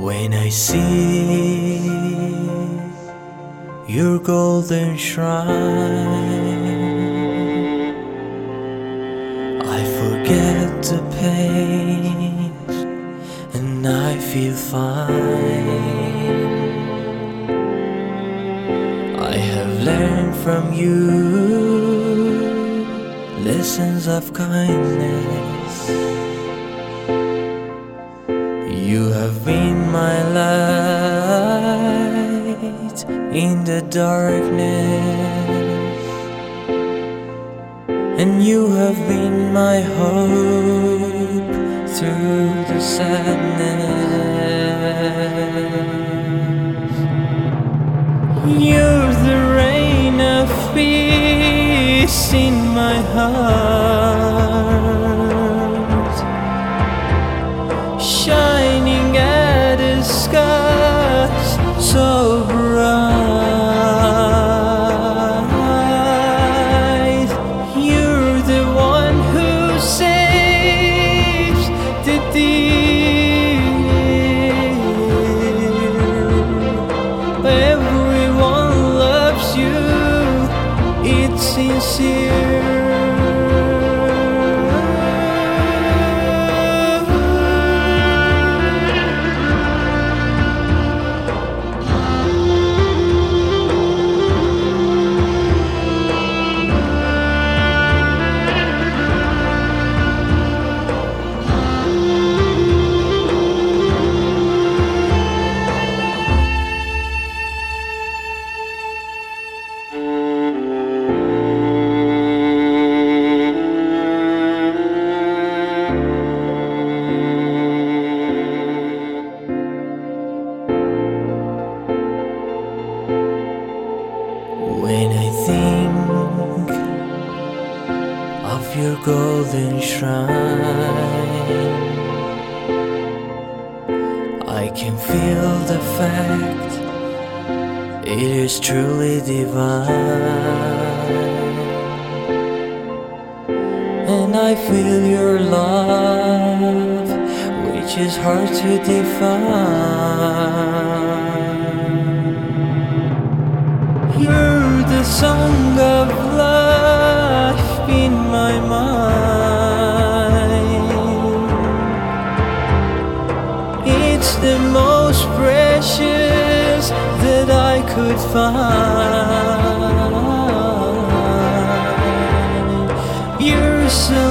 When I see your golden shrine, I forget the pain and I feel fine. I have learned from you lessons of kindness. You have been my light in the darkness, and you have been my hope through the sadness. You're the rain of peace in my heart, shining at the skies so bright. You're the one who saves the dear. Everyone loves you, it's sincere. When I think of your golden shrine, I can feel the fact it is truly divine. And I feel your love, which is hard to define. You're the song of life in my mind. It's the most precious that I could find. You're so